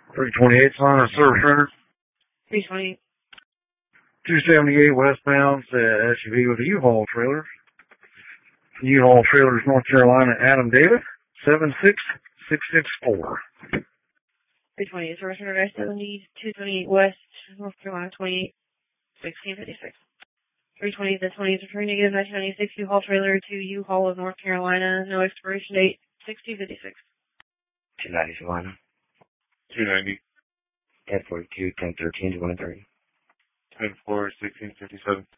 328 on a service runner. 320. 278 westbound, SUV with a U-Haul trailer. U-Haul trailers, North Carolina, Adam David, 76664. 320 service runner I-70, 228 west, North Carolina, 28, 1656. 320, the 20 is returning negative 1996 U-Haul trailer to U-Haul of North Carolina, no expiration date, 6056. 290 Savannah. 290. 1042, 1013, 130. 10-4, 1657.